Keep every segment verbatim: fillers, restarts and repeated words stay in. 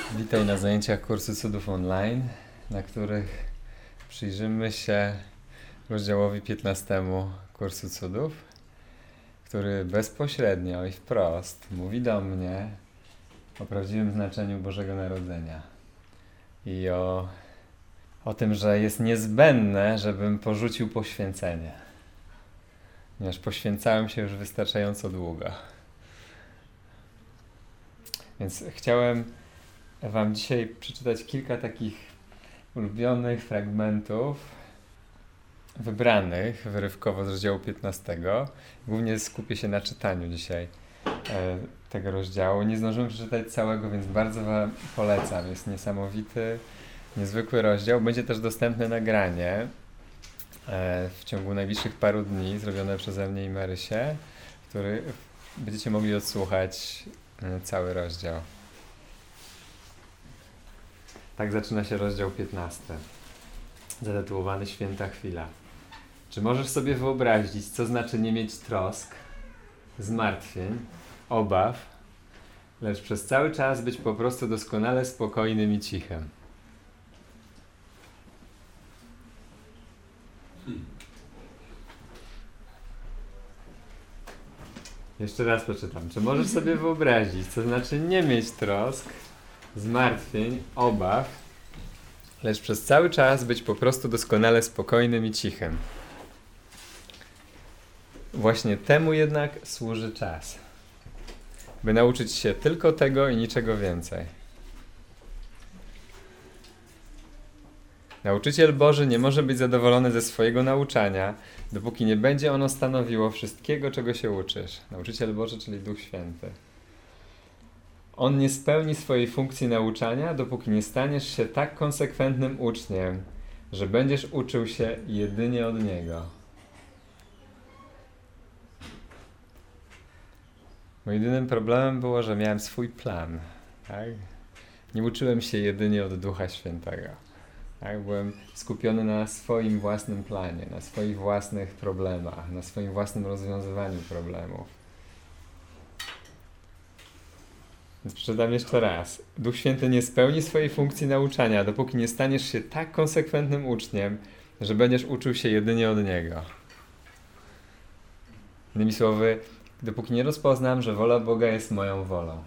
Witaj na zajęciach kursu cudów online, na których przyjrzymy się rozdziałowi piętnastemu kursu cudów, który bezpośrednio i wprost mówi do mnie o prawdziwym znaczeniu Bożego Narodzenia i o, o tym, że jest niezbędne, żebym porzucił poświęcenie, ponieważ poświęcałem się już wystarczająco długo. Więc chciałem Wam dzisiaj przeczytać kilka takich ulubionych fragmentów, wybranych wyrywkowo z rozdziału piętnastego. Głównie skupię się na czytaniu dzisiaj e, tego rozdziału. Nie zdążyłem przeczytać całego, więc bardzo Wam polecam. Jest niesamowity, niezwykły rozdział. Będzie też dostępne nagranie e, w ciągu najbliższych paru dni, zrobione przeze mnie i Marysię, który będziecie mogli odsłuchać e, cały rozdział. Tak zaczyna się rozdział piętnasty, zatytułowany Święta Chwila. Czy możesz sobie wyobrazić, co znaczy nie mieć trosk, zmartwień, obaw, lecz przez cały czas być po prostu doskonale spokojnym i cichym? Jeszcze raz przeczytam. Czy możesz sobie wyobrazić, co znaczy nie mieć trosk, zmartwień, obaw, lecz przez cały czas być po prostu doskonale spokojnym i cichym? Właśnie temu jednak służy czas, by nauczyć się tylko tego i niczego więcej. Nauczyciel Boży nie może być zadowolony ze swojego nauczania, dopóki nie będzie ono stanowiło wszystkiego, czego się uczysz. Nauczyciel Boży, czyli Duch Święty. On nie spełni swojej funkcji nauczania, dopóki nie staniesz się tak konsekwentnym uczniem, że będziesz uczył się jedynie od Niego. Moim jedynym problemem było, że miałem swój plan. Tak? Nie uczyłem się jedynie od Ducha Świętego. Tak? Byłem skupiony na swoim własnym planie, na swoich własnych problemach, na swoim własnym rozwiązywaniu problemów. Więc przeczytam jeszcze raz. Duch Święty nie spełni swojej funkcji nauczania, dopóki nie staniesz się tak konsekwentnym uczniem, że będziesz uczył się jedynie od Niego. Innymi słowy, dopóki nie rozpoznam, że wola Boga jest moją wolą.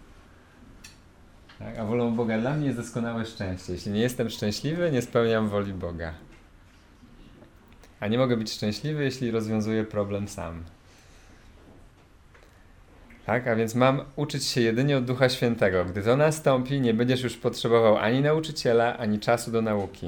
Tak? A wolą Boga dla mnie jest doskonałe szczęście. Jeśli nie jestem szczęśliwy, nie spełniam woli Boga. A nie mogę być szczęśliwy, jeśli rozwiązuję problem sam. Tak, a więc mam uczyć się jedynie od Ducha Świętego. Gdy to nastąpi, nie będziesz już potrzebował ani nauczyciela, ani czasu do nauki.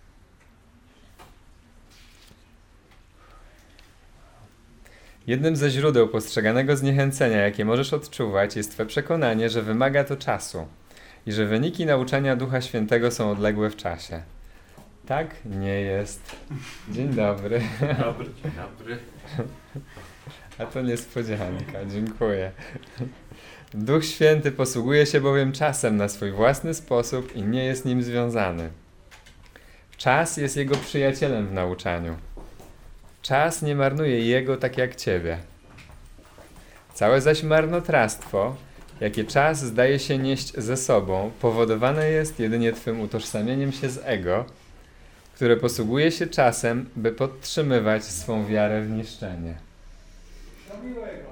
Jednym ze źródeł postrzeganego zniechęcenia, jakie możesz odczuwać, jest Twe przekonanie, że wymaga to czasu i że wyniki nauczania Ducha Świętego są odległe w czasie. Tak nie jest. Dzień dobry. Dzień dobry, dzień dobry. A to niespodzianka, dziękuję. Duch Święty posługuje się bowiem czasem na swój własny sposób i nie jest nim związany. Czas jest Jego przyjacielem w nauczaniu. Czas nie marnuje Jego tak jak Ciebie. Całe zaś marnotrawstwo, jakie czas zdaje się nieść ze sobą, powodowane jest jedynie Twym utożsamieniem się z ego, które posługuje się czasem, by podtrzymywać swą wiarę w niszczenie. Do miłego.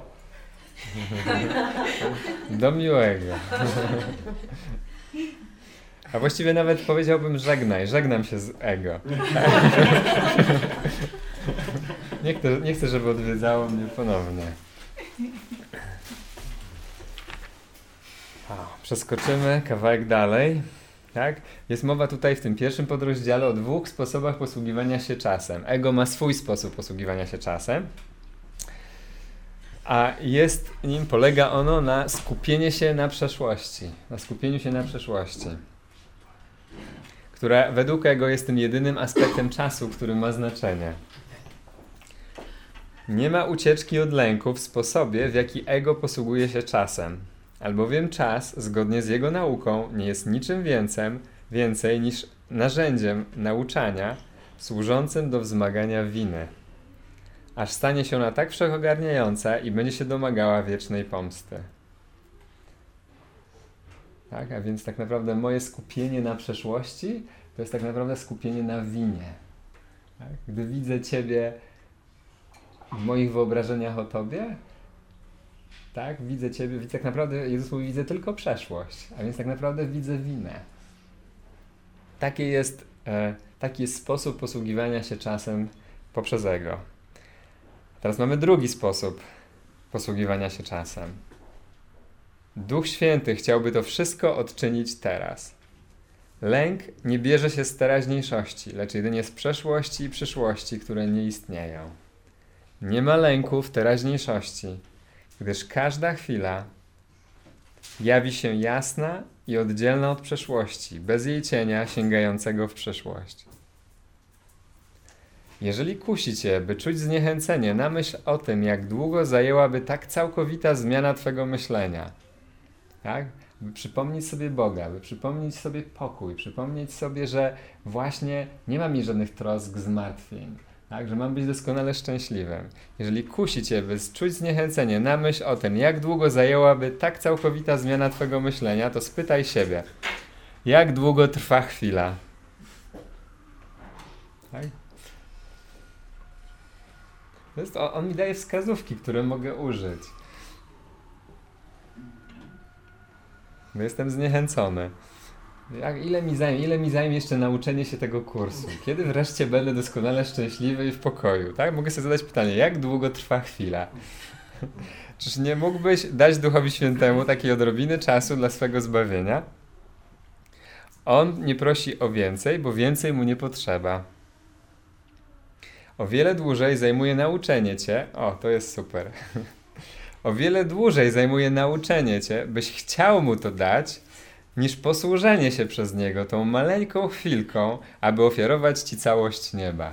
Do miłego. A właściwie nawet powiedziałbym żegnaj, żegnam się z ego. Nie chcę, nie chcę, żeby odwiedzało mnie ponownie. O, przeskoczymy kawałek dalej. Tak? Jest mowa tutaj w tym pierwszym podrozdziale o dwóch sposobach posługiwania się czasem. Ego ma swój sposób posługiwania się czasem, a jest nim, polega ono na skupieniu się na przeszłości, na skupieniu się na przeszłości, która według ego jest tym jedynym aspektem czasu, który ma znaczenie. Nie ma ucieczki od lęku w sposobie, w jaki ego posługuje się czasem, albowiem czas, zgodnie z jego nauką, nie jest niczym więcej, więcej niż narzędziem nauczania służącym do wzmagania winy, aż stanie się ona tak wszechogarniająca i będzie się domagała wiecznej pomsty. Tak? A więc tak naprawdę moje skupienie na przeszłości to jest tak naprawdę skupienie na winie. Tak? Gdy widzę Ciebie w moich wyobrażeniach o Tobie, tak, widzę Ciebie, widzę, tak naprawdę Jezus mówi, widzę tylko przeszłość, a więc tak naprawdę widzę winę. Taki jest, e, taki jest sposób posługiwania się czasem poprzez ego. Teraz mamy drugi sposób posługiwania się czasem. Duch Święty chciałby to wszystko odczynić teraz. Lęk nie bierze się z teraźniejszości, lecz jedynie z przeszłości i przyszłości, które nie istnieją. Nie ma lęku w teraźniejszości, gdyż każda chwila jawi się jasna i oddzielna od przeszłości, bez jej cienia sięgającego w przeszłość. Jeżeli kusi Cię, by czuć zniechęcenie na myśl o tym, jak długo zajęłaby tak całkowita zmiana Twego myślenia, tak? By przypomnieć sobie Boga, by przypomnieć sobie pokój, przypomnieć sobie, że właśnie nie ma mi żadnych trosk, zmartwień, tak? Że mam być doskonale szczęśliwym. Jeżeli kusi Cię, by czuć zniechęcenie na myśl o tym, jak długo zajęłaby tak całkowita zmiana Twego myślenia, to spytaj siebie, jak długo trwa chwila? Tak? To jest, on mi daje wskazówki, które mogę użyć. Bo jestem zniechęcony. Jak, ile, mi zajmie, ile mi zajmie jeszcze nauczenie się tego kursu? Kiedy wreszcie będę doskonale szczęśliwy i w pokoju? Tak? Mogę sobie zadać pytanie, jak długo trwa chwila? Czyż nie mógłbyś dać Duchowi Świętemu takiej odrobiny czasu dla swego zbawienia? On nie prosi o więcej, bo więcej mu nie potrzeba. O wiele dłużej zajmuje nauczenie Cię, o, to jest super, o wiele dłużej zajmuje nauczenie Cię, byś chciał Mu to dać, niż posłużenie się przez Niego tą maleńką chwilką, aby ofiarować Ci całość nieba.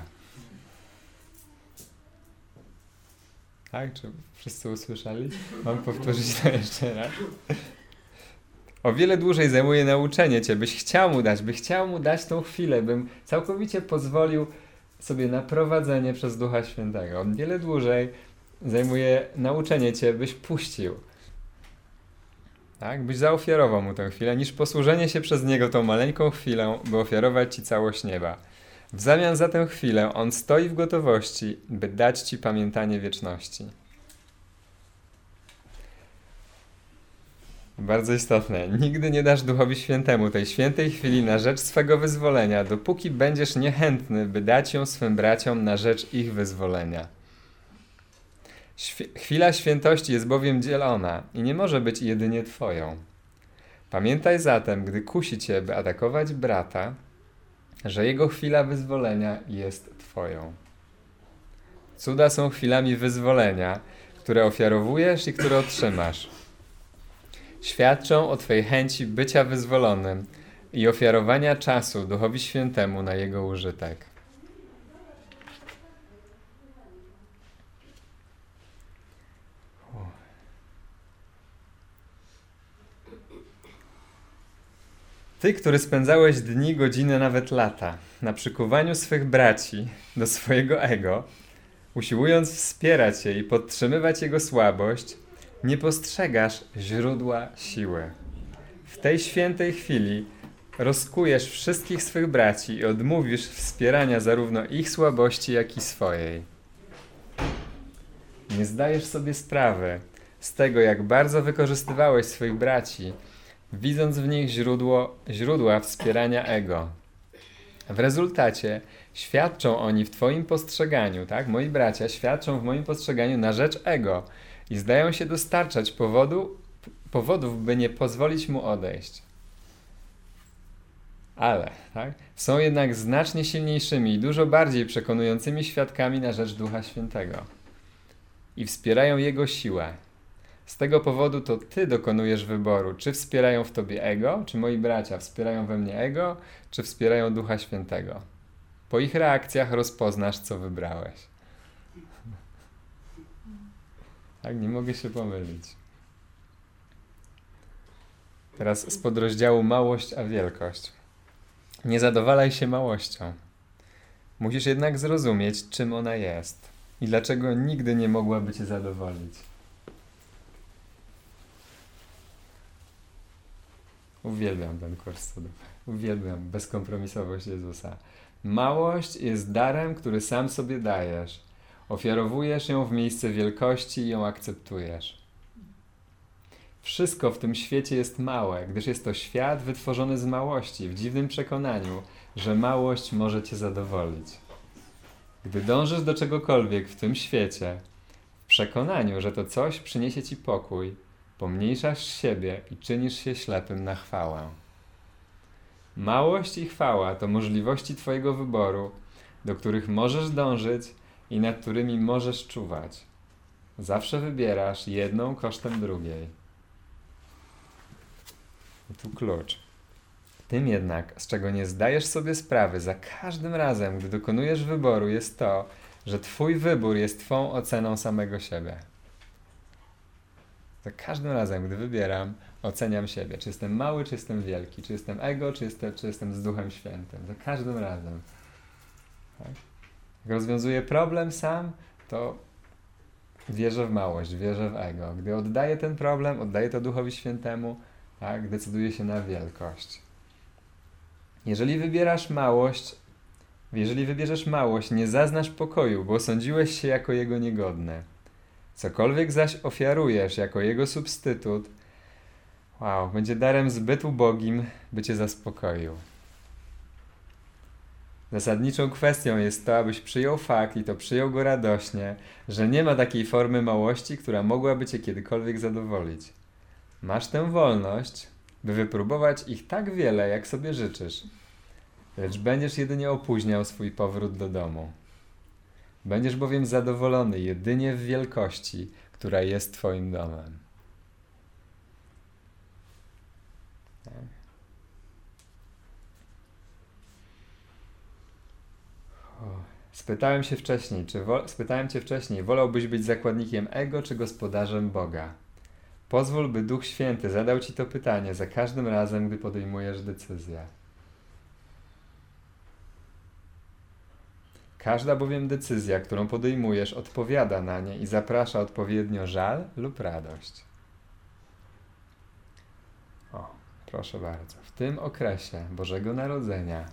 Tak? Czy wszyscy usłyszeli? Mam powtórzyć to jeszcze raz. O wiele dłużej zajmuje nauczenie Cię, byś chciał Mu dać, by chciał Mu dać tą chwilę, bym całkowicie pozwolił sobie na prowadzenie przez Ducha Świętego. O wiele dłużej zajmuje nauczenie Cię, byś puścił. Tak? Byś zaofiarował Mu tę chwilę, niż posłużenie się przez Niego tą maleńką chwilą, by ofiarować Ci całość nieba. W zamian za tę chwilę On stoi w gotowości, by dać Ci pamiętanie wieczności. Bardzo istotne. Nigdy nie dasz Duchowi Świętemu tej świętej chwili na rzecz swego wyzwolenia, dopóki będziesz niechętny, by dać ją swym braciom na rzecz ich wyzwolenia. Świ- chwila świętości jest bowiem dzielona i nie może być jedynie Twoją. Pamiętaj zatem, gdy kusi Cię, by atakować brata, że jego chwila wyzwolenia jest Twoją. Cuda są chwilami wyzwolenia, które ofiarowujesz i które otrzymasz. Świadczą o Twojej chęci bycia wyzwolonym i ofiarowania czasu Duchowi Świętemu na jego użytek. Ty, który spędzałeś dni, godziny, nawet lata na przykuwaniu swych braci do swojego ego, usiłując wspierać je i podtrzymywać jego słabość, nie postrzegasz źródła siły. W tej świętej chwili rozkujesz wszystkich swych braci i odmówisz wspierania zarówno ich słabości, jak i swojej. Nie zdajesz sobie sprawy z tego, jak bardzo wykorzystywałeś swoich braci, widząc w nich źródło, źródła wspierania ego. W rezultacie świadczą oni w Twoim postrzeganiu, tak? Moi bracia świadczą w moim postrzeganiu na rzecz ego i zdają się dostarczać powodu, powodów, by nie pozwolić mu odejść. Ale, tak? Są jednak znacznie silniejszymi i dużo bardziej przekonującymi świadkami na rzecz Ducha Świętego i wspierają jego siłę. Z tego powodu to Ty dokonujesz wyboru, czy wspierają w Tobie ego, czy moi bracia wspierają we mnie ego, czy wspierają Ducha Świętego. Po ich reakcjach rozpoznasz, co wybrałeś. Tak, nie mogę się pomylić. Teraz z podrozdziału małość a wielkość. Nie zadowalaj się małością. Musisz jednak zrozumieć, czym ona jest i dlaczego nigdy nie mogłaby Cię zadowolić. Uwielbiam ten kurs cudów. Uwielbiam bezkompromisowość Jezusa. Małość jest darem, który sam sobie dajesz. Ofiarowujesz ją w miejsce wielkości i ją akceptujesz. Wszystko w tym świecie jest małe, gdyż jest to świat wytworzony z małości, w dziwnym przekonaniu, że małość może cię zadowolić. Gdy dążysz do czegokolwiek w tym świecie, w przekonaniu, że to coś przyniesie ci pokój, pomniejszasz siebie i czynisz się ślepym na chwałę. Małość i chwała to możliwości twojego wyboru, do których możesz dążyć i nad którymi możesz czuwać. Zawsze wybierasz jedną kosztem drugiej. I tu klucz. Tym jednak, z czego nie zdajesz sobie sprawy za każdym razem, gdy dokonujesz wyboru, jest to, że twój wybór jest twą oceną samego siebie. Za każdym razem, gdy wybieram, oceniam siebie. Czy jestem mały, czy jestem wielki, czy jestem ego, czy jestem, czy jestem z Duchem Świętym. Za każdym razem. Tak? Jak rozwiązuję problem sam, to wierzę w małość, wierzę w ego. Gdy oddaję ten problem, oddaję to Duchowi Świętemu, tak, decyduję się na wielkość. Jeżeli wybierasz małość, jeżeli wybierzesz małość, nie zaznasz pokoju, bo sądziłeś się jako jego niegodny. Cokolwiek zaś ofiarujesz jako jego substytut, wow, będzie darem zbyt ubogim, by cię zaspokoił. Zasadniczą kwestią jest to, abyś przyjął fakt i to przyjął go radośnie, że nie ma takiej formy małości, która mogłaby cię kiedykolwiek zadowolić. Masz tę wolność, by wypróbować ich tak wiele, jak sobie życzysz, lecz będziesz jedynie opóźniał swój powrót do domu. Będziesz bowiem zadowolony jedynie w wielkości, która jest twoim domem. Tak. Spytałem się wcześniej, czy wo- spytałem cię wcześniej, wolałbyś być zakładnikiem ego, czy gospodarzem Boga? Pozwól, by Duch Święty zadał ci to pytanie za każdym razem, gdy podejmujesz decyzję. Każda bowiem decyzja, którą podejmujesz, odpowiada na nie i zaprasza odpowiednio żal lub radość. O, proszę bardzo. W tym okresie Bożego Narodzenia,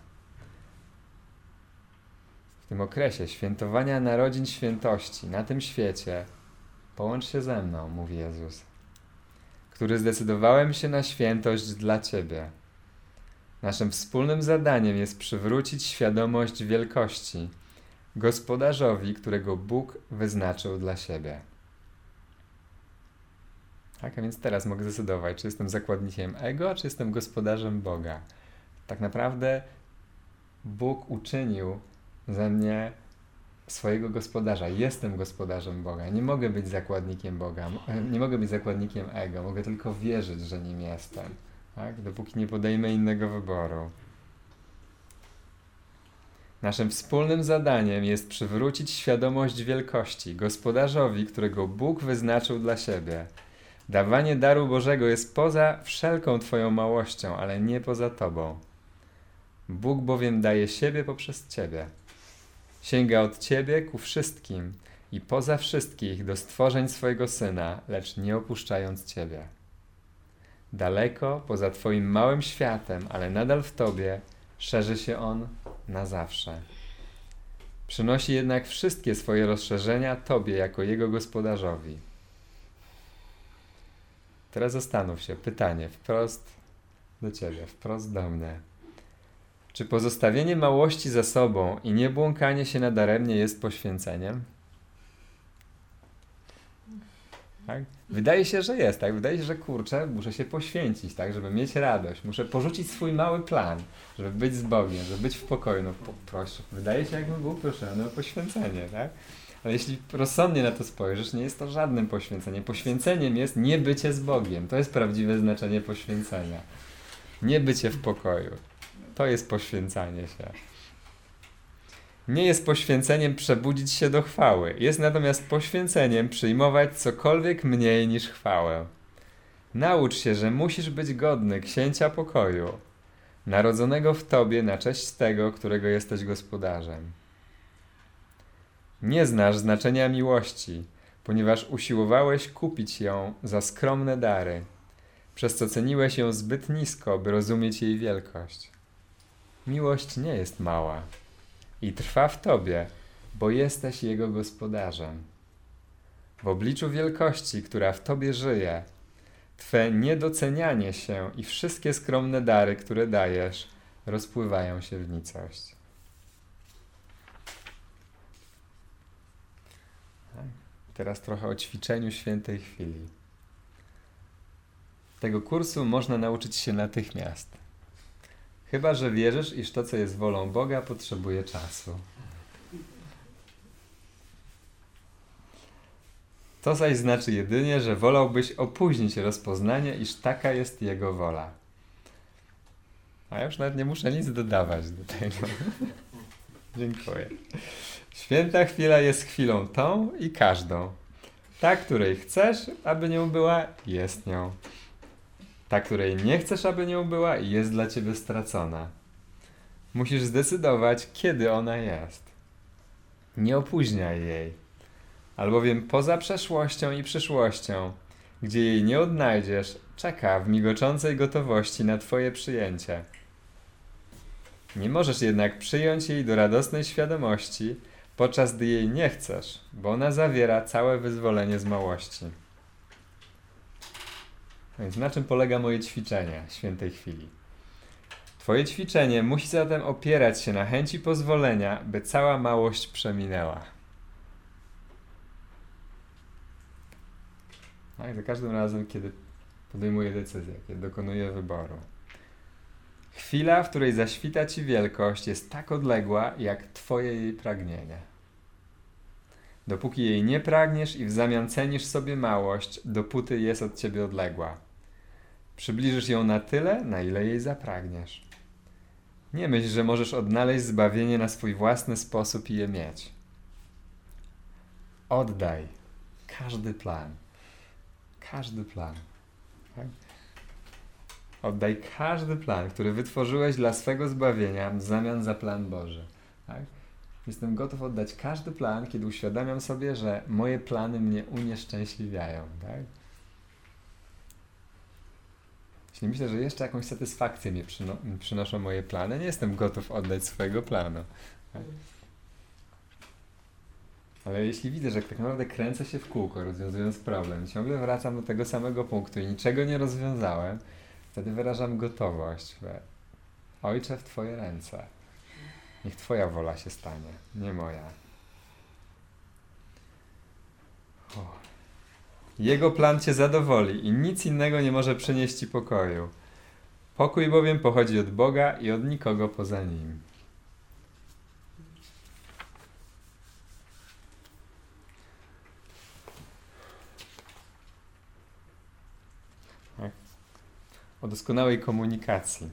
w tym okresie świętowania narodzin świętości na tym świecie, połącz się ze mną, mówi Jezus, który zdecydowałem się na świętość dla Ciebie. Naszym wspólnym zadaniem jest przywrócić świadomość wielkości gospodarzowi, którego Bóg wyznaczył dla siebie. Tak, a więc teraz mogę zdecydować, czy jestem zakładnikiem ego, czy jestem gospodarzem Boga. Tak naprawdę Bóg uczynił ze mnie swojego gospodarza. Jestem gospodarzem Boga. Nie mogę być zakładnikiem Boga. Nie mogę być zakładnikiem ego. Mogę tylko wierzyć, że nim jestem. Tak? Dopóki nie podejmę innego wyboru. Naszym wspólnym zadaniem jest przywrócić świadomość wielkości gospodarzowi, którego Bóg wyznaczył dla siebie. Dawanie daru Bożego jest poza wszelką Twoją małością, ale nie poza Tobą. Bóg bowiem daje siebie poprzez Ciebie. Sięga od Ciebie ku wszystkim i poza wszystkich do stworzeń swojego Syna, lecz nie opuszczając Ciebie. Daleko, poza Twoim małym światem, ale nadal w Tobie, szerzy się On na zawsze. Przynosi jednak wszystkie swoje rozszerzenia Tobie jako Jego gospodarzowi. Teraz zastanów się, pytanie wprost do Ciebie, wprost do mnie. Czy pozostawienie małości za sobą i nie błąkanie się nadaremnie jest poświęceniem? Tak? Wydaje się, że jest, tak? Wydaje się, że kurczę, muszę się poświęcić, tak? Żeby mieć radość. Muszę porzucić swój mały plan, żeby być z Bogiem, żeby być w pokoju. No po, proszę, wydaje się, jakby był proszony o poświęcenie, tak? Ale jeśli rozsądnie na to spojrzysz, nie jest to żadnym poświęceniem. Poświęceniem jest nie bycie z Bogiem. To jest prawdziwe znaczenie poświęcenia. Nie bycie w pokoju. To jest poświęcanie się. Nie jest poświęceniem przebudzić się do chwały. Jest natomiast poświęceniem przyjmować cokolwiek mniej niż chwałę. Naucz się, że musisz być godny księcia pokoju, narodzonego w Tobie na cześć tego, którego jesteś gospodarzem. Nie znasz znaczenia miłości, ponieważ usiłowałeś kupić ją za skromne dary. przez co ceniłeś ją zbyt nisko, by rozumieć jej wielkość. Miłość nie jest mała i trwa w tobie, bo jesteś jego gospodarzem. W obliczu wielkości, która w tobie żyje, twe niedocenianie się i wszystkie skromne dary, które dajesz, rozpływają się w nicość. Teraz trochę o ćwiczeniu świętej chwili. Tego kursu można nauczyć się natychmiast. Chyba że wierzysz, iż to, co jest wolą Boga, potrzebuje czasu. To zaś znaczy jedynie, że wolałbyś opóźnić rozpoznanie, iż taka jest Jego wola. A ja już nawet nie muszę nic dodawać do tego. Dziękuję. Święta chwila jest chwilą tą i każdą. Ta, której chcesz, aby nią była, jest nią. Ta, której nie chcesz, aby nią była, jest dla ciebie stracona. Musisz zdecydować, kiedy ona jest. Nie opóźniaj jej, albowiem poza przeszłością i przyszłością, gdzie jej nie odnajdziesz, czeka w migoczącej gotowości na twoje przyjęcie. Nie możesz jednak przyjąć jej do radosnej świadomości, podczas gdy jej nie chcesz, bo ona zawiera całe wyzwolenie z małości. Więc na czym polega moje ćwiczenie świętej chwili? Twoje ćwiczenie musi zatem opierać się na chęci pozwolenia, by cała małość przeminęła. Tak, za każdym razem, kiedy podejmuję decyzję, kiedy dokonuję wyboru. Chwila, w której zaświta ci wielkość, jest tak odległa, jak twoje jej pragnienie. Dopóki jej nie pragniesz i w zamian cenisz sobie małość, dopóty jest od ciebie odległa. Przybliżysz ją na tyle, na ile jej zapragniesz. Nie myśl, że możesz odnaleźć zbawienie na swój własny sposób i je mieć. Oddaj każdy plan. Każdy plan. Tak? Oddaj każdy plan, który wytworzyłeś dla swego zbawienia w zamian za plan Boży. Tak? Jestem gotów oddać każdy plan, kiedy uświadamiam sobie, że moje plany mnie unieszczęśliwiają. Tak? Jeśli myślę, że jeszcze jakąś satysfakcję mi przyno przynoszą moje plany, nie jestem gotów oddać swojego planu. Tak? Ale jeśli widzę, że tak naprawdę kręcę się w kółko, rozwiązując problem, ciągle wracam do tego samego punktu i niczego nie rozwiązałem, wtedy wyrażam gotowość. Ojcze, w Twoje ręce. Niech Twoja wola się stanie, nie moja. O. Jego plan Cię zadowoli i nic innego nie może przynieść Ci pokoju. Pokój bowiem pochodzi od Boga i od nikogo poza Nim. Tak. O doskonałej komunikacji.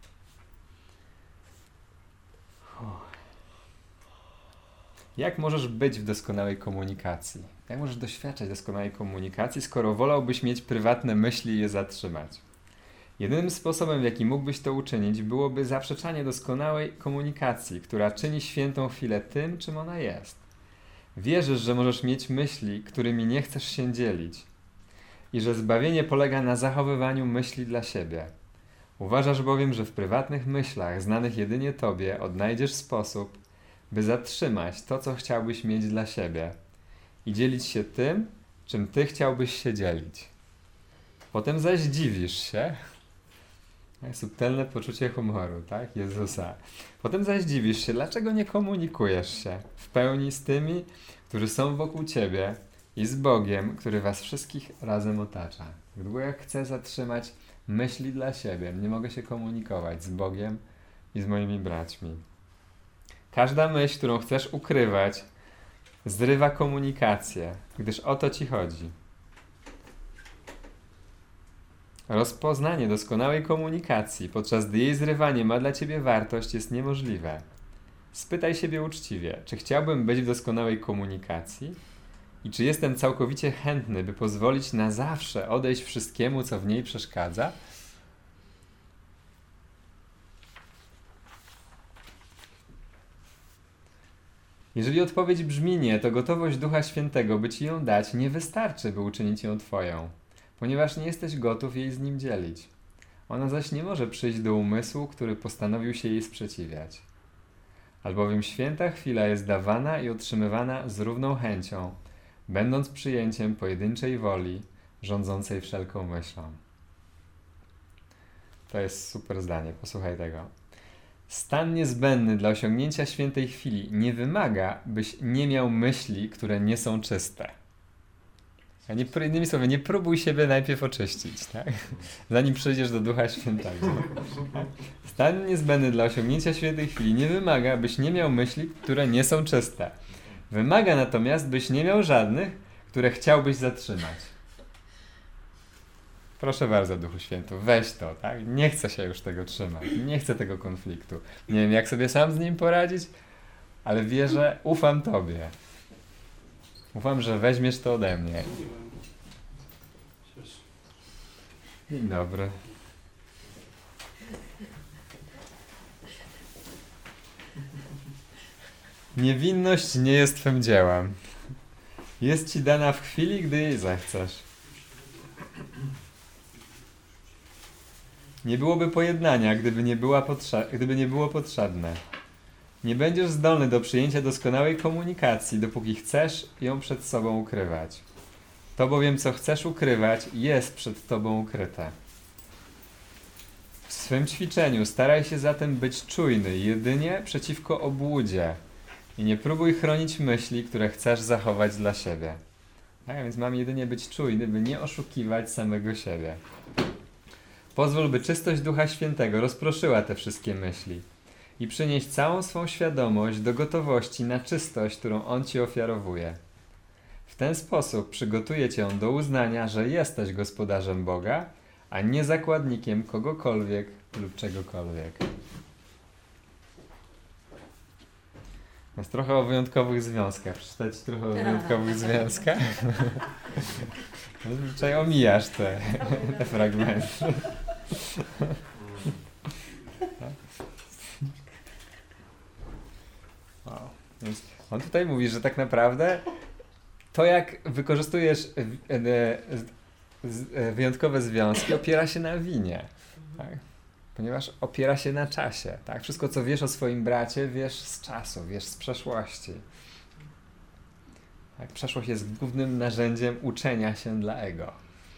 Jak możesz być w doskonałej komunikacji? Jak możesz doświadczać doskonałej komunikacji, skoro wolałbyś mieć prywatne myśli i je zatrzymać? Jedynym sposobem, w jaki mógłbyś to uczynić, byłoby zaprzeczanie doskonałej komunikacji, która czyni świętą chwilę tym, czym ona jest. Wierzysz, że możesz mieć myśli, którymi nie chcesz się dzielić i że zbawienie polega na zachowywaniu myśli dla siebie. Uważasz bowiem, że w prywatnych myślach, znanych jedynie Tobie, odnajdziesz sposób, by zatrzymać to, co chciałbyś mieć dla siebie i dzielić się tym, czym Ty chciałbyś się dzielić. Potem zaś dziwisz się, subtelne poczucie humoru, tak, Jezusa. Potem zaś dziwisz się, dlaczego nie komunikujesz się w pełni z tymi, którzy są wokół Ciebie i z Bogiem, który Was wszystkich razem otacza. Gdyby ja chcę zatrzymać myśli dla siebie, nie mogę się komunikować z Bogiem i z moimi braćmi. Każda myśl, którą chcesz ukrywać, zrywa komunikację, gdyż o to Ci chodzi. Rozpoznanie doskonałej komunikacji, podczas gdy jej zrywanie ma dla Ciebie wartość, jest niemożliwe. Spytaj siebie uczciwie, czy chciałbym być w doskonałej komunikacji i czy jestem całkowicie chętny, by pozwolić na zawsze odejść wszystkiemu, co w niej przeszkadza? Jeżeli odpowiedź brzmi nie, to gotowość Ducha Świętego, by Ci ją dać, nie wystarczy, by uczynić ją Twoją. ponieważ nie jesteś gotów jej z nim dzielić. Ona zaś nie może przyjść do umysłu, który postanowił się jej sprzeciwiać. Albowiem święta chwila jest dawana i otrzymywana z równą chęcią, będąc przyjęciem pojedynczej woli, rządzącej wszelką myślą. To jest super zdanie, posłuchaj tego. Stan niezbędny dla osiągnięcia świętej chwili nie wymaga, byś nie miał myśli, które nie są czyste. A nie, innymi słowy, nie próbuj siebie najpierw oczyścić, tak? Zanim przejdziesz do Ducha Świętego. Stan niezbędny dla osiągnięcia świętej chwili nie wymaga, byś nie miał myśli, które nie są czyste. Wymaga natomiast, byś nie miał żadnych, które chciałbyś zatrzymać. Proszę bardzo, Duchu Święty, weź to, tak? Nie chcę się już tego trzymać, nie chcę tego konfliktu. Nie wiem, jak sobie sam z nim poradzić, ale wierzę, ufam Tobie. Ufam, że weźmiesz to ode mnie. Dzień dobry. Niewinność nie jest Twym dziełem. Jest Ci dana w chwili, gdy jej zechcesz. Nie byłoby pojednania, gdyby nie, była potrze- gdyby nie było potrzebne. Nie będziesz zdolny do przyjęcia doskonałej komunikacji, dopóki chcesz ją przed sobą ukrywać. To bowiem, co chcesz ukrywać, jest przed tobą ukryte. W swym ćwiczeniu staraj się zatem być czujny jedynie przeciwko obłudzie i nie próbuj chronić myśli, które chcesz zachować dla siebie. Tak, więc mam jedynie być czujny, by nie oszukiwać samego siebie. Pozwól, by czystość Ducha Świętego rozproszyła te wszystkie myśli i przynieść całą swą świadomość do gotowości na czystość, którą On Ci ofiarowuje. W ten sposób przygotuje Cię On do uznania, że jesteś gospodarzem Boga, a nie zakładnikiem kogokolwiek lub czegokolwiek. Jest trochę o wyjątkowych związkach. Przeczytać trochę o wyjątkowych związkach? Zazwyczaj omijasz te, te fragmenty. Wow. Więc on tutaj mówi, że tak naprawdę to, jak wykorzystujesz wyjątkowe związki, opiera się na winie. Tak? Ponieważ opiera się na czasie. Tak? Wszystko, co wiesz o swoim bracie, wiesz z czasu, wiesz z przeszłości. Tak? Przeszłość jest głównym narzędziem uczenia się dla ego.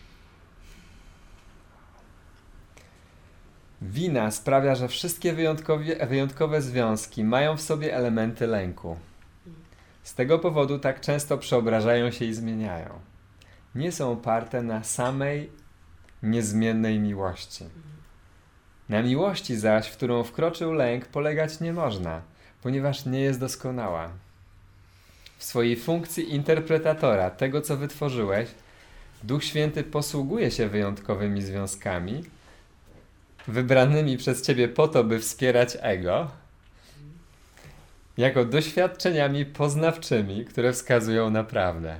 Wina sprawia, że wszystkie wyjątkowe, wyjątkowe związki mają w sobie elementy lęku. Z tego powodu tak często przeobrażają się i zmieniają. Nie są oparte na samej niezmiennej miłości. Na miłości zaś, w którą wkroczył lęk, polegać nie można, ponieważ nie jest doskonała. W swojej funkcji interpretatora tego, co wytworzyłeś, Duch Święty posługuje się wyjątkowymi związkami, wybranymi przez Ciebie po to, by wspierać ego, jako doświadczeniami poznawczymi, które wskazują na prawdę.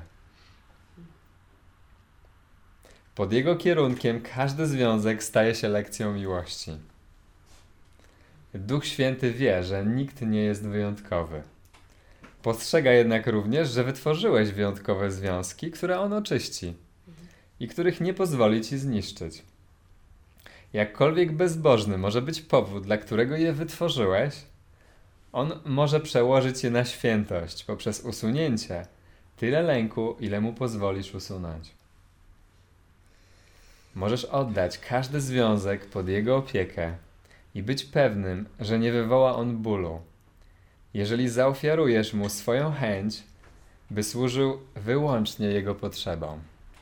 Pod jego kierunkiem każdy związek staje się lekcją miłości. Duch Święty wie, że nikt nie jest wyjątkowy. Postrzega jednak również, że wytworzyłeś wyjątkowe związki, które on oczyści i których nie pozwoli ci zniszczyć. Jakkolwiek bezbożny może być powód, dla którego je wytworzyłeś, on może przełożyć je na świętość poprzez usunięcie tyle lęku, ile mu pozwolisz usunąć. Możesz oddać każdy związek pod jego opiekę i być pewnym, że nie wywoła on bólu, jeżeli zaofiarujesz mu swoją chęć, by służył wyłącznie jego potrzebom.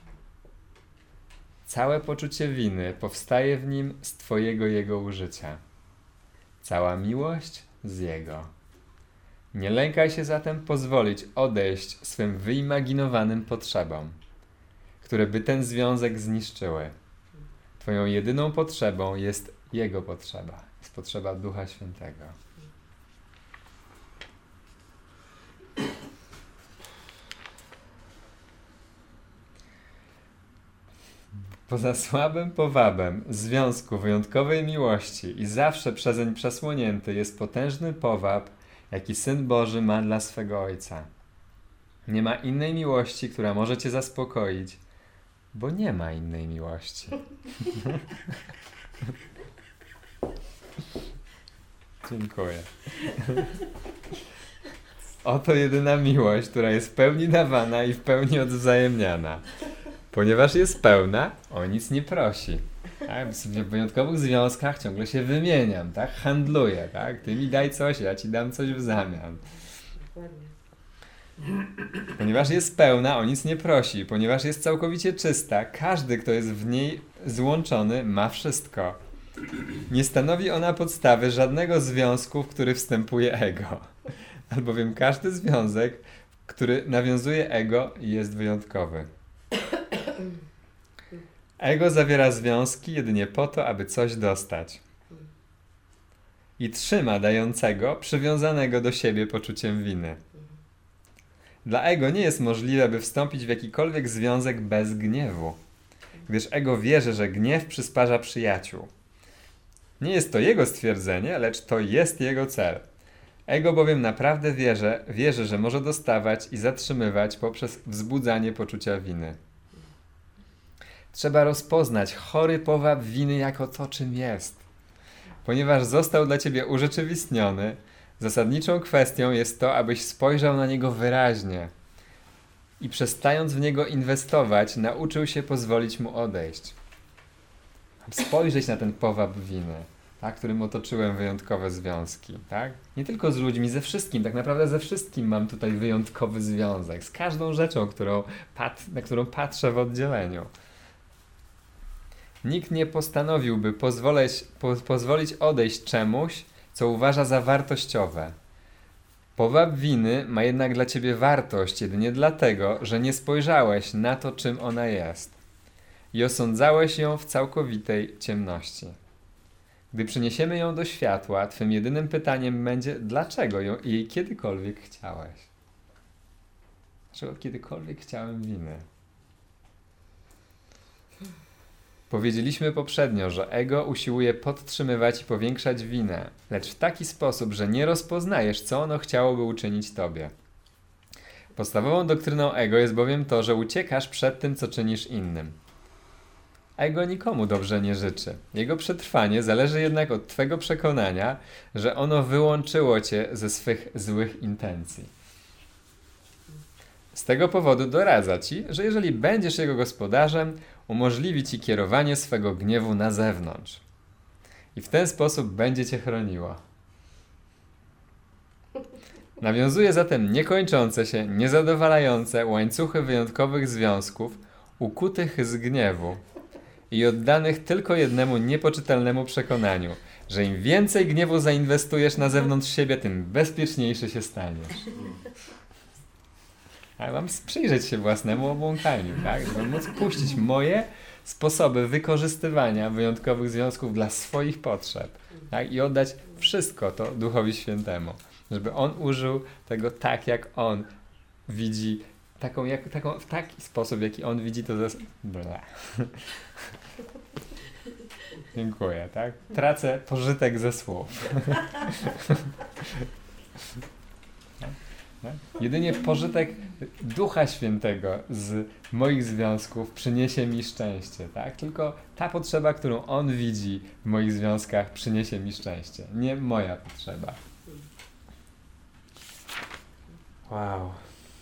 Całe poczucie winy powstaje w nim z twojego jego użycia. Cała miłość z jego. Nie lękaj się zatem pozwolić odejść swym wyimaginowanym potrzebom, które by ten związek zniszczyły. Twoją jedyną potrzebą jest jego potrzeba. Jest potrzeba Ducha Świętego. Poza słabym powabem związku wyjątkowej miłości i zawsze przezeń przesłonięty jest potężny powab, jaki Syn Boży ma dla swego Ojca. Nie ma innej miłości, która może Cię zaspokoić, Bo nie ma innej miłości. Dziękuję. Oto jedyna miłość, która jest w pełni dawana i w pełni odwzajemniana. Ponieważ jest pełna, o nic nie prosi. Tak? W wyjątkowych związkach ciągle się wymieniam, tak? Handluję, tak? Ty mi daj coś, ja ci dam coś w zamian. Ponieważ jest pełna, o nic nie prosi. Ponieważ jest całkowicie czysta, każdy, kto jest w niej złączony, ma wszystko. Nie stanowi ona podstawy żadnego związku, w który wstępuje ego. Albowiem każdy związek, który nawiązuje ego, jest wyjątkowy. Ego zawiera związki jedynie po to, aby coś dostać. I trzyma dającego, przywiązanego do siebie poczuciem winy. Dla ego nie jest możliwe, by wstąpić w jakikolwiek związek bez gniewu, gdyż ego wierzy, że gniew przysparza przyjaciół. Nie jest to jego stwierdzenie, lecz to jest jego cel. Ego bowiem naprawdę wierzy, wierzy, że może dostawać i zatrzymywać poprzez wzbudzanie poczucia winy. Trzeba rozpoznać chory powab winy jako to, czym jest. Ponieważ został dla ciebie urzeczywistniony, zasadniczą kwestią jest to, abyś spojrzał na niego wyraźnie i przestając w niego inwestować, nauczył się pozwolić mu odejść. Spojrzeć na ten powab winy, tak, którym otoczyłem wyjątkowe związki. Tak? Nie tylko z ludźmi, ze wszystkim. Tak naprawdę ze wszystkim mam tutaj wyjątkowy związek. Z każdą rzeczą, którą pat, na którą patrzę w oddzieleniu. Nikt nie postanowiłby pozwolić, po, pozwolić odejść czemuś, co uważa za wartościowe. Powab winy ma jednak dla ciebie wartość jedynie dlatego, że nie spojrzałeś na to, czym ona jest i osądzałeś ją w całkowitej ciemności. Gdy przyniesiemy ją do światła, twym jedynym pytaniem będzie, dlaczego ją, jej kiedykolwiek chciałeś? Dlaczego kiedykolwiek chciałem winy? Powiedzieliśmy poprzednio, że ego usiłuje podtrzymywać i powiększać winę, lecz w taki sposób, że nie rozpoznajesz, co ono chciałoby uczynić tobie. Podstawową doktryną ego jest bowiem to, że uciekasz przed tym, co czynisz innym. Ego nikomu dobrze nie życzy. Jego przetrwanie zależy jednak od twego przekonania, że ono wyłączyło cię ze swych złych intencji. Z tego powodu doradza ci, że jeżeli będziesz jego gospodarzem, umożliwi ci kierowanie swego gniewu na zewnątrz. I w ten sposób będzie cię chroniło. Nawiązuje zatem niekończące się, niezadowalające łańcuchy wyjątkowych związków, ukutych z gniewu i oddanych tylko jednemu niepoczytalnemu przekonaniu, że im więcej gniewu zainwestujesz na zewnątrz siebie, tym bezpieczniejszy się staniesz. Ale mam przyjrzeć się własnemu obłąkaniu, tak? Żeby móc puścić moje sposoby wykorzystywania wyjątkowych związków dla swoich potrzeb, tak? I oddać wszystko to Duchowi Świętemu, żeby On użył tego tak, jak On widzi, taką, jak, taką, w taki sposób, w jaki On widzi to zas... Bla. Dziękuję, tak? Tracę pożytek ze słów. Jedynie pożytek Ducha Świętego z moich związków przyniesie mi szczęście, tak? Tylko ta potrzeba, którą On widzi w moich związkach, przyniesie mi szczęście, nie moja potrzeba. Wow.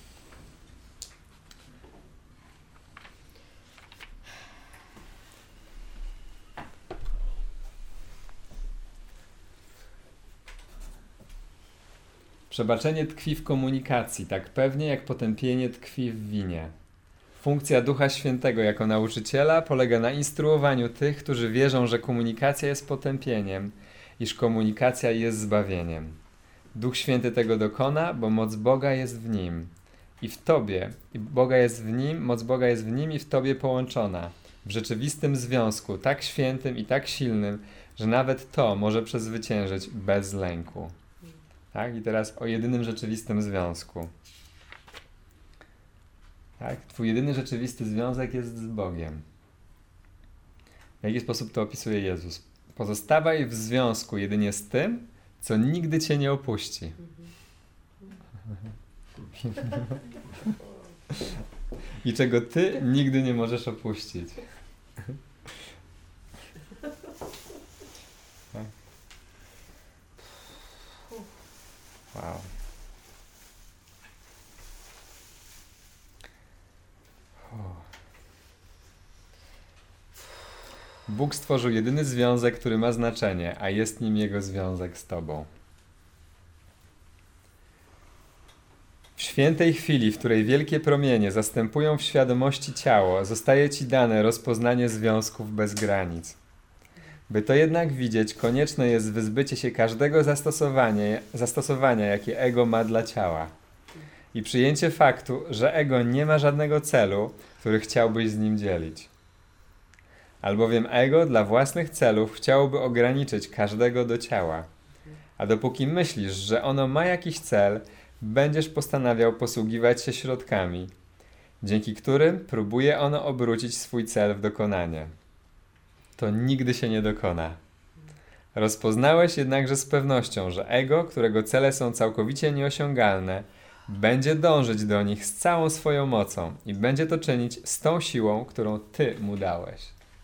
Przebaczenie tkwi w komunikacji, tak pewnie jak potępienie tkwi w winie. Funkcja Ducha Świętego jako nauczyciela polega na instruowaniu tych, którzy wierzą, że komunikacja jest potępieniem, iż komunikacja jest zbawieniem. Duch Święty tego dokona, bo moc Boga jest w Nim. I w Tobie, i Boga jest w Nim, moc Boga jest w Nim i w Tobie połączona. W rzeczywistym związku, tak świętym i tak silnym, że nawet to może przezwyciężyć bez lęku. Tak? I teraz o jedynym rzeczywistym związku. Tak? Twój jedyny rzeczywisty związek jest z Bogiem. W jaki sposób to opisuje Jezus? Pozostawaj w związku jedynie z tym, co nigdy cię nie opuści. i czego ty nigdy nie możesz opuścić. Wow. Bóg stworzył jedyny związek, który ma znaczenie, a jest nim Jego związek z Tobą. W świętej chwili, w której wielkie promienie zastępują w świadomości ciało, zostaje Ci dane rozpoznanie związków bez granic. By to jednak widzieć, konieczne jest wyzbycie się każdego zastosowania, zastosowania, jakie ego ma dla ciała. I przyjęcie faktu, że ego nie ma żadnego celu, który chciałbyś z nim dzielić. Albowiem ego dla własnych celów chciałoby ograniczyć każdego do ciała. A dopóki myślisz, że ono ma jakiś cel, będziesz postanawiał posługiwać się środkami, dzięki którym próbuje ono obrócić swój cel w dokonanie. To nigdy się nie dokona. Rozpoznałeś jednakże z pewnością, że ego, którego cele są całkowicie nieosiągalne, będzie dążyć do nich z całą swoją mocą i będzie to czynić z tą siłą, którą ty mu dałeś.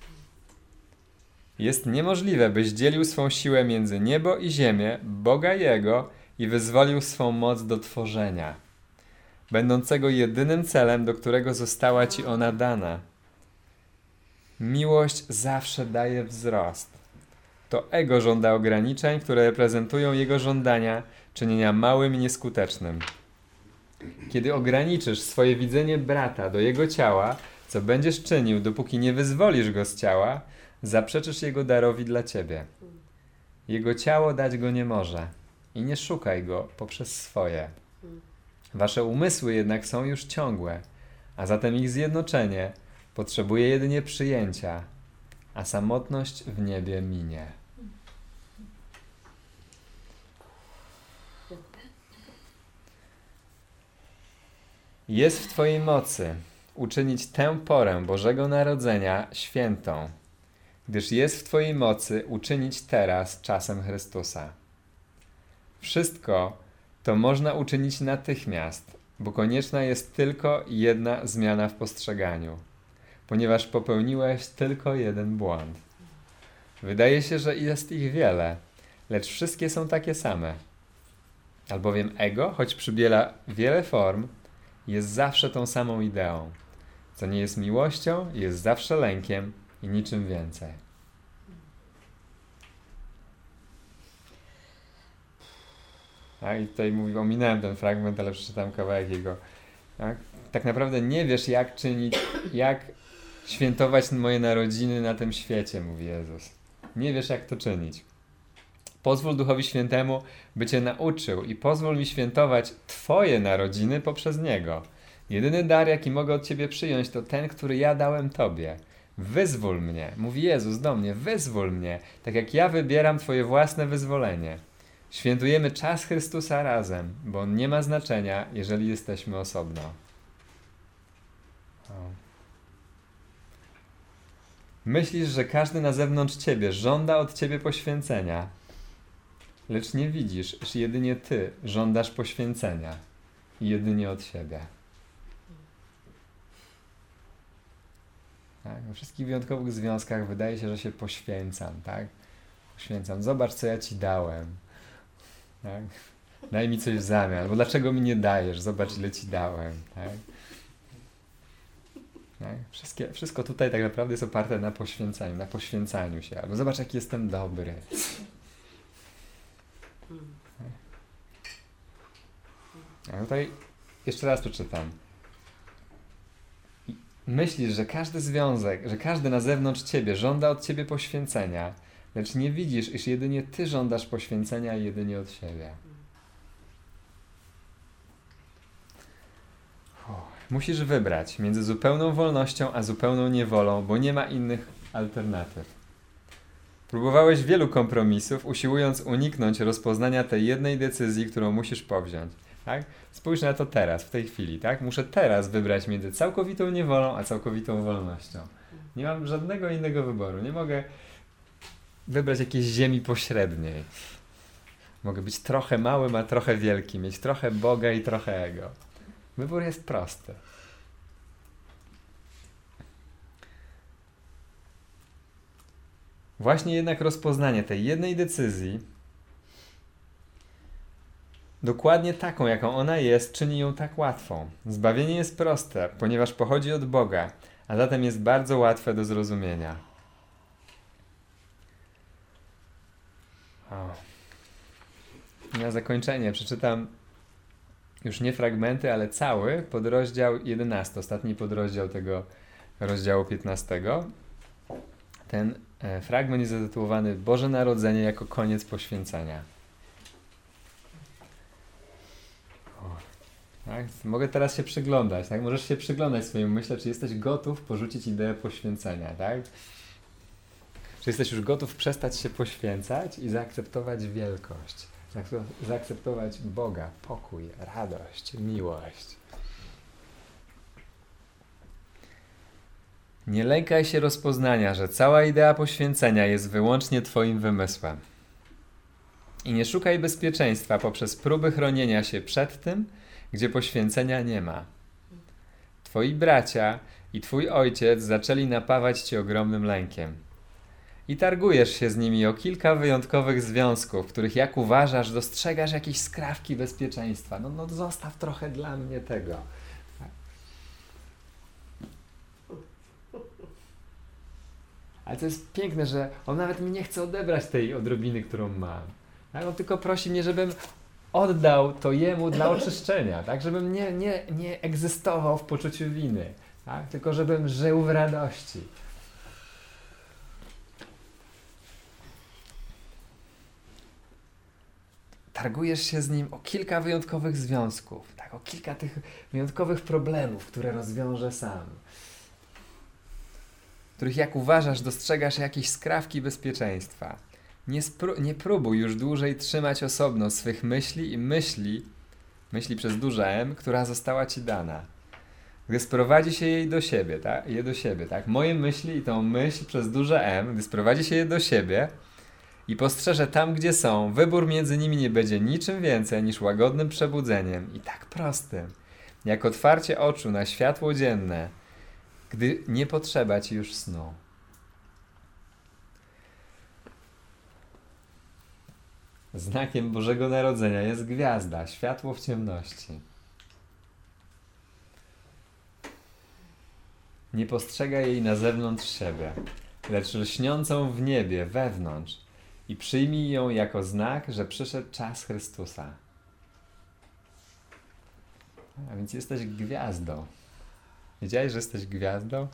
Jest niemożliwe, byś dzielił swą siłę między niebo i ziemię, Boga i Jego i wyzwolił swą moc do tworzenia, będącego jedynym celem, do którego została ci ona dana. Miłość zawsze daje wzrost. To ego żąda ograniczeń, które reprezentują jego żądania czynienia małym i nieskutecznym. Kiedy ograniczysz swoje widzenie brata do jego ciała, co będziesz czynił, dopóki nie wyzwolisz go z ciała, zaprzeczysz jego darowi dla ciebie. Jego ciało dać go nie może i nie szukaj go poprzez swoje. Wasze umysły jednak są już ciągłe, a zatem ich zjednoczenie potrzebuje jedynie przyjęcia, a samotność w niebie minie. Jest w Twojej mocy uczynić tę porę Bożego Narodzenia świętą, gdyż jest w Twojej mocy uczynić teraz czasem Chrystusa. Wszystko to można uczynić natychmiast, bo konieczna jest tylko jedna zmiana w postrzeganiu, ponieważ popełniłeś tylko jeden błąd. Wydaje się, że jest ich wiele, lecz wszystkie są takie same. Albowiem ego, choć przybiera wiele form, jest zawsze tą samą ideą. Co nie jest miłością, jest zawsze lękiem i niczym więcej. A i tutaj mówię, ominąłem ten fragment, ale przeczytam kawałek jego. Tak? Tak naprawdę nie wiesz, jak czynić, jak świętować moje narodziny na tym świecie, mówi Jezus. Nie wiesz, jak to czynić. Pozwól Duchowi Świętemu, by Cię nauczył i pozwól mi świętować Twoje narodziny poprzez Niego. Jedyny dar, jaki mogę od Ciebie przyjąć, to ten, który ja dałem Tobie. Wyzwól mnie, mówi Jezus do mnie, wyzwól mnie, tak jak ja wybieram Twoje własne wyzwolenie. Świętujemy czas Chrystusa razem, bo On nie ma znaczenia, jeżeli jesteśmy osobno. O. Myślisz, że każdy na zewnątrz Ciebie żąda od Ciebie poświęcenia, lecz nie widzisz, że jedynie Ty żądasz poświęcenia i jedynie od siebie. Tak? We wszystkich wyjątkowych związkach wydaje się, że się poświęcam, tak? Poświęcam. Zobacz, co ja Ci dałem. Tak? Daj mi coś w zamian. Albo dlaczego mi nie dajesz? Zobacz, ile Ci dałem. Tak? Tak? Wszystkie, wszystko tutaj tak naprawdę jest oparte na poświęcaniu, na poświęcaniu się. Albo zobacz, jaki jestem dobry. A tutaj jeszcze raz przeczytam. Myślisz, że każdy związek, że każdy na zewnątrz Ciebie żąda od Ciebie poświęcenia, lecz nie widzisz, iż jedynie Ty żądasz poświęcenia i jedynie od siebie. Uff. Musisz wybrać między zupełną wolnością a zupełną niewolą, bo nie ma innych alternatyw. Próbowałeś wielu kompromisów, usiłując uniknąć rozpoznania tej jednej decyzji, którą musisz powziąć. Tak? Spójrz na to teraz, w tej chwili. Tak? Muszę teraz wybrać między całkowitą niewolą a całkowitą wolnością. Nie mam żadnego innego wyboru. Nie mogę wybrać jakiejś ziemi pośredniej. Mogę być trochę małym, a trochę wielkim. Mieć trochę Boga i trochę ego. Wybór jest prosty. Właśnie jednak rozpoznanie tej jednej decyzji, dokładnie taką, jaką ona jest, czyni ją tak łatwą. Zbawienie jest proste, ponieważ pochodzi od Boga, a zatem jest bardzo łatwe do zrozumienia. O. Na zakończenie przeczytam już nie fragmenty, ale cały podrozdział jedenasty, ostatni podrozdział tego rozdziału piętnastego. Ten e, fragment jest zatytułowany Boże Narodzenie jako koniec poświęcenia. O, tak? Mogę teraz się przyglądać, tak? Możesz się przyglądać swojemu myśle, czy jesteś gotów porzucić ideę poświęcenia, tak? Czy jesteś już gotów przestać się poświęcać i zaakceptować wielkość, zaakceptować Boga, pokój, radość, miłość. Nie lękaj się rozpoznania, że cała idea poświęcenia jest wyłącznie Twoim wymysłem. I nie szukaj bezpieczeństwa poprzez próby chronienia się przed tym, gdzie poświęcenia nie ma. Twoi bracia i Twój ojciec zaczęli napawać Cię ogromnym lękiem. I targujesz się z nimi o kilka wyjątkowych związków, w których jak uważasz, dostrzegasz jakieś skrawki bezpieczeństwa. No, no zostaw trochę dla mnie tego. Ale to jest piękne, że on nawet mi nie chce odebrać tej odrobiny, którą mam. Tak? On tylko prosi mnie, żebym oddał to jemu dla oczyszczenia, tak? Żebym nie, nie, nie egzystował w poczuciu winy, tak? Tylko żebym żył w radości. Targujesz się z nim o kilka wyjątkowych związków, tak? O kilka tych wyjątkowych problemów, które rozwiąże sam. W których jak uważasz, dostrzegasz jakieś skrawki bezpieczeństwa. Nie, spró- nie próbuj już dłużej trzymać osobno swych myśli i myśli, myśli przez duże M, która została ci dana. Gdy sprowadzi się jej do siebie, tak? Je do siebie, tak? Moje myśli i tą myśl przez duże M, gdy sprowadzi się je do siebie i postrzeże tam, gdzie są, wybór między nimi nie będzie niczym więcej niż łagodnym przebudzeniem i tak prostym, jak otwarcie oczu na światło dzienne, gdy nie potrzeba ci już snu. Znakiem Bożego Narodzenia jest gwiazda, światło w ciemności. Nie postrzegaj jej na zewnątrz siebie, lecz lśniącą w niebie, wewnątrz i przyjmij ją jako znak, że przyszedł czas Chrystusa. A więc jesteś gwiazdą. Wiedziałeś, że jesteś gwiazdą?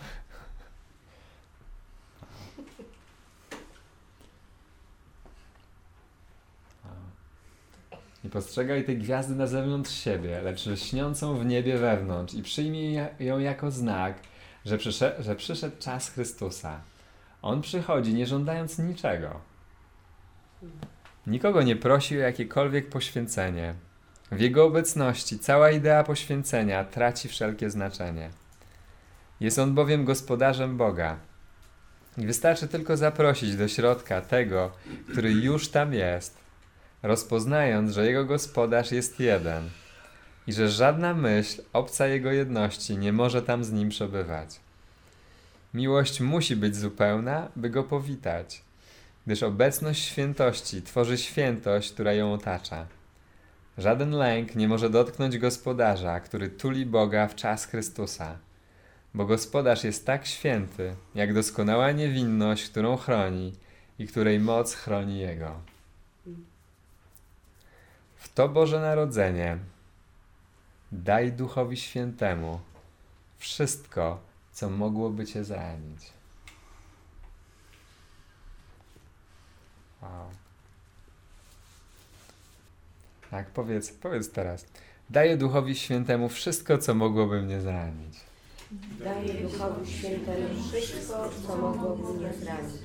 Nie postrzegaj tej gwiazdy na zewnątrz siebie, lecz lśniącą w niebie wewnątrz i przyjmij ją jako znak, że przyszedł, że przyszedł czas Chrystusa. On przychodzi nie żądając niczego. Nikogo nie prosi o jakiekolwiek poświęcenie. W Jego obecności cała idea poświęcenia traci wszelkie znaczenie. Jest On bowiem gospodarzem Boga. I wystarczy tylko zaprosić do środka tego, który już tam jest, rozpoznając, że Jego gospodarz jest jeden i że żadna myśl obca Jego jedności nie może tam z Nim przebywać. Miłość musi być zupełna, by Go powitać, gdyż obecność świętości tworzy świętość, która ją otacza. Żaden lęk nie może dotknąć gospodarza, który tuli Boga w czas Chrystusa, bo gospodarz jest tak święty, jak doskonała niewinność, którą chroni i której moc chroni Jego. W to Boże Narodzenie daj Duchowi Świętemu wszystko, co mogłoby Cię zranić. Wow. Tak, powiedz, powiedz teraz. Daję Duchowi Świętemu wszystko, co mogłoby mnie zranić. Daję Duchowi Świętemu wszystko, co mogłoby mnie zranić.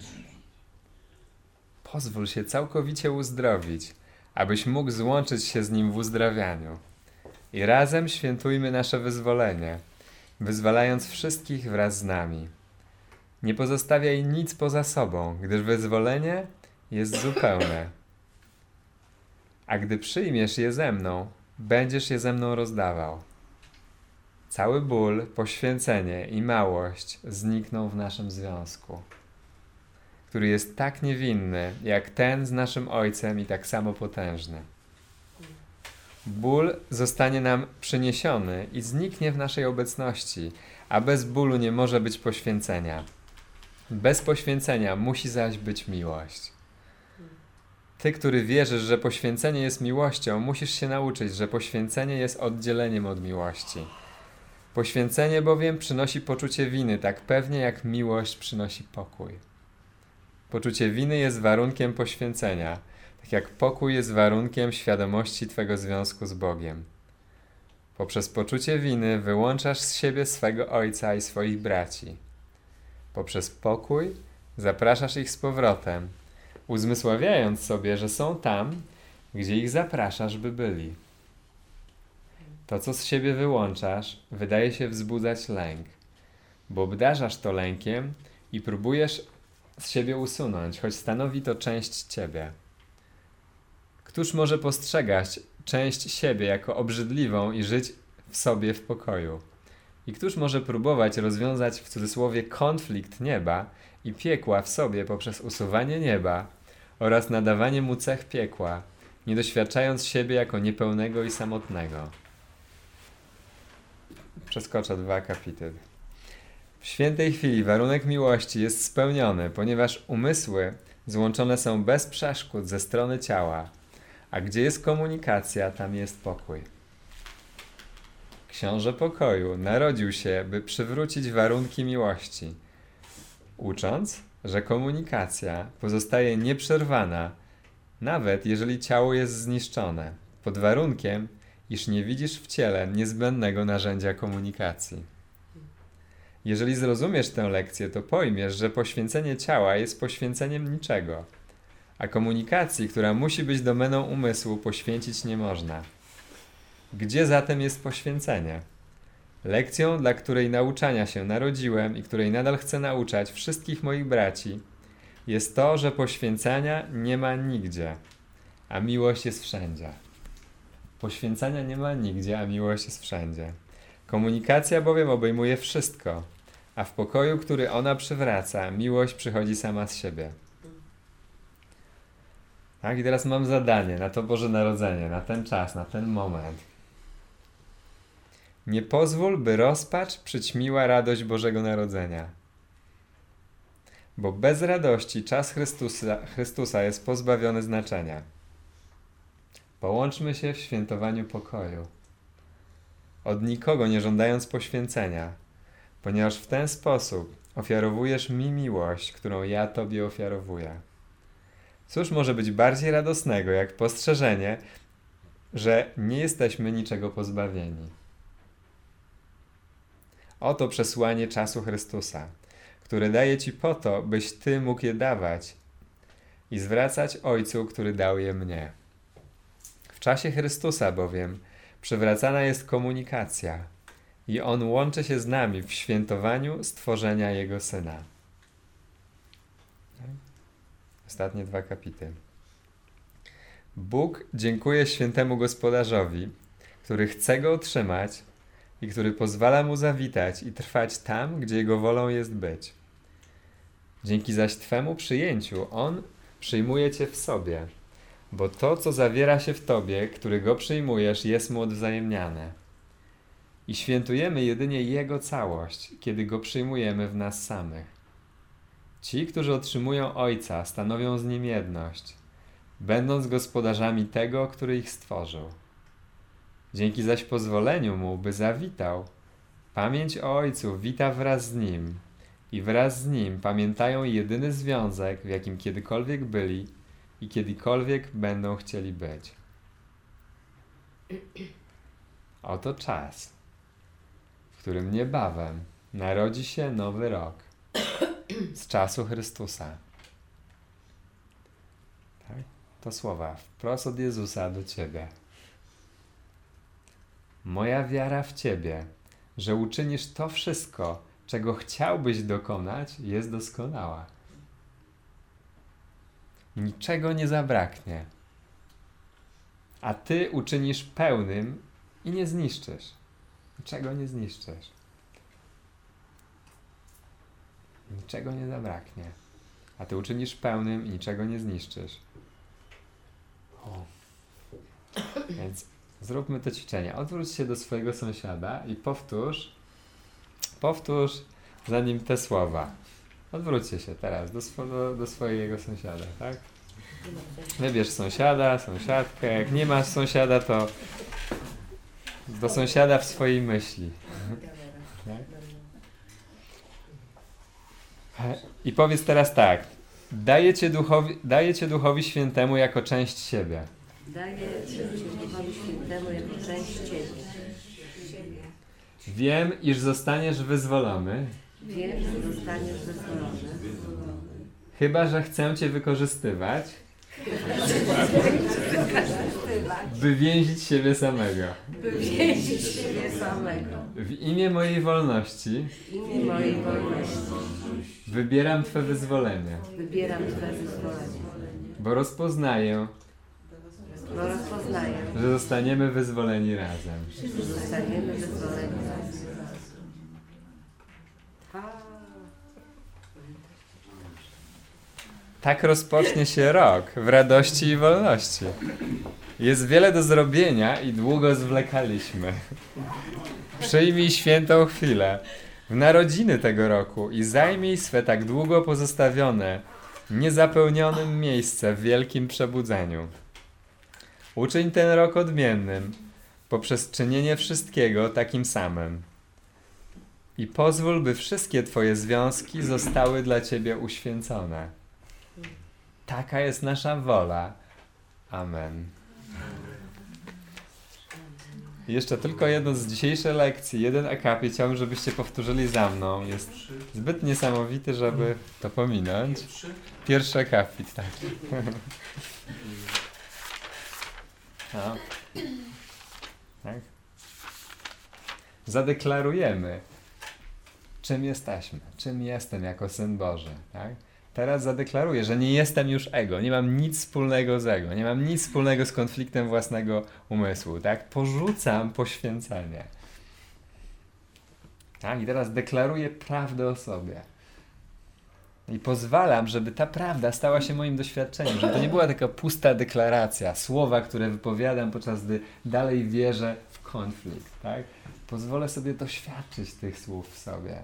Pozwól się całkowicie uzdrowić, abyś mógł złączyć się z Nim w uzdrawianiu. I razem świętujmy nasze wyzwolenie, wyzwalając wszystkich wraz z nami. Nie pozostawiaj nic poza sobą, gdyż wyzwolenie jest zupełne. A gdy przyjmiesz je ze mną, będziesz je ze mną rozdawał. Cały ból, poświęcenie i małość znikną w naszym związku, który jest tak niewinny, jak ten z naszym Ojcem i tak samo potężny. Ból zostanie nam przyniesiony i zniknie w naszej obecności, a bez bólu nie może być poświęcenia. Bez poświęcenia musi zaś być miłość. Ty, który wierzysz, że poświęcenie jest miłością, musisz się nauczyć, że poświęcenie jest oddzieleniem od miłości. Poświęcenie bowiem przynosi poczucie winy, tak pewnie jak miłość przynosi pokój. Poczucie winy jest warunkiem poświęcenia, tak jak pokój jest warunkiem świadomości Twego związku z Bogiem. Poprzez poczucie winy wyłączasz z siebie swego ojca i swoich braci. Poprzez pokój zapraszasz ich z powrotem, uzmysławiając sobie, że są tam, gdzie ich zapraszasz, by byli. To, co z siebie wyłączasz, wydaje się wzbudzać lęk, bo obdarzasz to lękiem i próbujesz z siebie usunąć, choć stanowi to część ciebie. Któż może postrzegać część siebie jako obrzydliwą i żyć w sobie w pokoju? I któż może próbować rozwiązać w cudzysłowie konflikt nieba i piekła w sobie poprzez usuwanie nieba oraz nadawanie mu cech piekła, nie doświadczając siebie jako niepełnego i samotnego? Przeskoczę dwa akapity. W świętej chwili warunek miłości jest spełniony, ponieważ umysły złączone są bez przeszkód ze strony ciała, a gdzie jest komunikacja, tam jest pokój. Książę pokoju narodził się, by przywrócić warunki miłości, ucząc, że komunikacja pozostaje nieprzerwana, nawet jeżeli ciało jest zniszczone, pod warunkiem, iż nie widzisz w ciele niezbędnego narzędzia komunikacji. Jeżeli zrozumiesz tę lekcję, to pojmiesz, że poświęcenie ciała jest poświęceniem niczego, a komunikacji, która musi być domeną umysłu, poświęcić nie można. Gdzie zatem jest poświęcenie? Lekcją, dla której nauczania się narodziłem i której nadal chcę nauczać wszystkich moich braci, jest to, że poświęcenia nie ma nigdzie, a miłość jest wszędzie. Poświęcenia nie ma nigdzie, a miłość jest wszędzie. Komunikacja bowiem obejmuje wszystko, a w pokoju, który ona przywraca, miłość przychodzi sama z siebie. Tak, i teraz mam zadanie na to Boże Narodzenie, na ten czas, na ten moment. Nie pozwól, by rozpacz przyćmiła radość Bożego Narodzenia. Bo bez radości czas Chrystusa, Chrystusa jest pozbawiony znaczenia. Połączmy się w świętowaniu pokoju, od nikogo nie żądając poświęcenia, ponieważ w ten sposób ofiarowujesz mi miłość, którą ja Tobie ofiarowuję. Cóż może być bardziej radosnego, jak postrzeżenie, że nie jesteśmy niczego pozbawieni? Oto przesłanie czasu Chrystusa, które daje Ci po to, byś Ty mógł je dawać i zwracać Ojcu, który dał je mnie. W czasie Chrystusa bowiem przywracana jest komunikacja i On łączy się z nami w świętowaniu stworzenia Jego Syna. Ostatnie dwa akapity. Bóg dziękuję świętemu gospodarzowi, który chce go otrzymać i który pozwala mu zawitać i trwać tam, gdzie jego wolą jest być. Dzięki zaś Twemu przyjęciu On przyjmuje Cię w sobie, bo to, co zawiera się w Tobie, który go przyjmujesz, jest mu odwzajemniane. I świętujemy jedynie Jego całość, kiedy go przyjmujemy w nas samych. Ci, którzy otrzymują Ojca, stanowią z Nim jedność, będąc gospodarzami tego, który ich stworzył. Dzięki zaś pozwoleniu Mu, by zawitał, pamięć o Ojcu wita wraz z Nim i wraz z Nim pamiętają jedyny związek, w jakim kiedykolwiek byli i kiedykolwiek będą chcieli być. Oto czas, w którym niebawem narodzi się nowy rok z czasu Chrystusa. Tak? To słowa wprost od Jezusa do Ciebie. Moja wiara w Ciebie, że uczynisz to wszystko, czego chciałbyś dokonać, jest doskonała. Niczego nie zabraknie, a Ty uczynisz pełnym i nie zniszczysz. Niczego nie zniszczysz. Niczego nie zabraknie. a Ty uczynisz pełnym i niczego nie zniszczysz. O. Więc zróbmy to ćwiczenie. Odwróć się do swojego sąsiada i powtórz, powtórz za nim te słowa. Odwróćcie się teraz do, swo- do, do swojego sąsiada, tak? Wybierz sąsiada, sąsiadkę. Jak nie masz sąsiada, to do sąsiada w swojej myśli. Tak? I powiedz teraz tak. Daję cię, duchowi, daję cię Duchowi Świętemu jako część siebie. Daję Cię Duchowi Świętemu jako część Ciebie. Wiem, iż zostaniesz wyzwolony, Wiem, że zostaniesz wyzwolony, chyba że chcę cię wykorzystywać, by więzić siebie samego. by więzić siebie samego. W imię mojej wolności W imię mojej wolności wybieram Twe wyzwolenie, wybieram Twe wyzwolenie, bo rozpoznaję, bo rozpoznaję, że zostaniemy wyzwoleni razem. że zostaniemy wyzwoleni razem. Tak rozpocznie się rok w radości i wolności. Jest wiele do zrobienia i długo zwlekaliśmy. Przyjmij świętą chwilę w narodziny tego roku i zajmij swe tak długo pozostawione, niezapełnionym miejsce w wielkim przebudzeniu. Uczyń ten rok odmiennym poprzez czynienie wszystkiego takim samym. I pozwól, by wszystkie Twoje związki zostały dla Ciebie uświęcone. Taka jest nasza wola. Amen. I jeszcze tylko jedno z dzisiejszej lekcji, jeden akapit, chciałbym, żebyście powtórzyli za mną. Jest zbyt niesamowity, żeby to pominąć. Pierwszy akapit, tak. No. Tak. Zadeklarujemy, czym jesteśmy, czym jestem jako Syn Boży, tak? Teraz zadeklaruję, że nie jestem już ego, nie mam nic wspólnego z ego, nie mam nic wspólnego z konfliktem własnego umysłu, tak? Porzucam poświęcenie. Tak? I teraz deklaruję prawdę o sobie. I pozwalam, żeby ta prawda stała się moim doświadczeniem, żeby to nie była taka pusta deklaracja, słowa, które wypowiadam, podczas gdy dalej wierzę w konflikt, tak? Pozwolę sobie doświadczyć tych słów w sobie.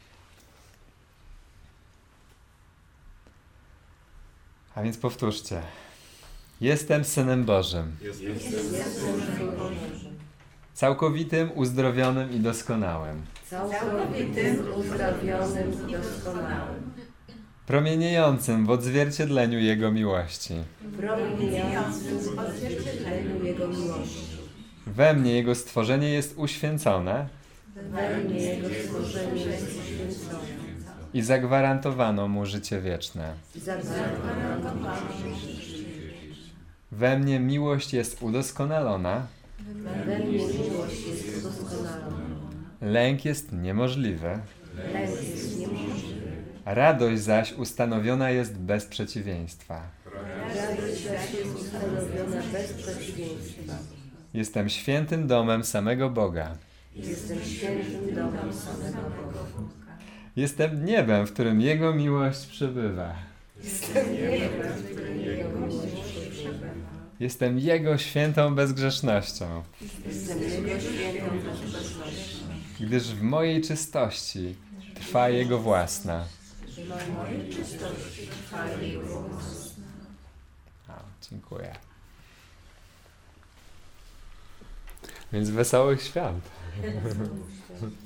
A więc powtórzcie. Jestem Synem Bożym. Jestem Synem Bożym. Całkowitym, uzdrowionym i doskonałym. Całkowitym, uzdrowionym i doskonałym. Promieniejącym w odzwierciedleniu Jego miłości. Promieniejącym w odzwierciedleniu Jego miłości. We mnie Jego stworzenie jest uświęcone We mnie Jego stworzenie jest uświęcone. i zagwarantowano Mu życie wieczne. Zagwarantowano. We mnie miłość jest udoskonalona, We mnie miłość jest udoskonalona. lęk jest niemożliwy, Lęk jest niemożliwy. radość zaś ustanowiona jest bez przeciwieństwa. Radość zaś jest ustanowiona bez przeciwieństwa. Jestem świętym domem samego Boga. Jestem świętym domem samego Boga. Jestem niebem, w którym Jego miłość przebywa. Jestem niebem, w którym Jego miłość przebywa. Jestem Jego świętą bezgrzesznością, Jestem Jego świętą bezgrzesznością. gdyż w mojej czystości trwa Jego własna. W mojej czystości trwa Jego własna. O, dziękuję. Więc wesołych świąt.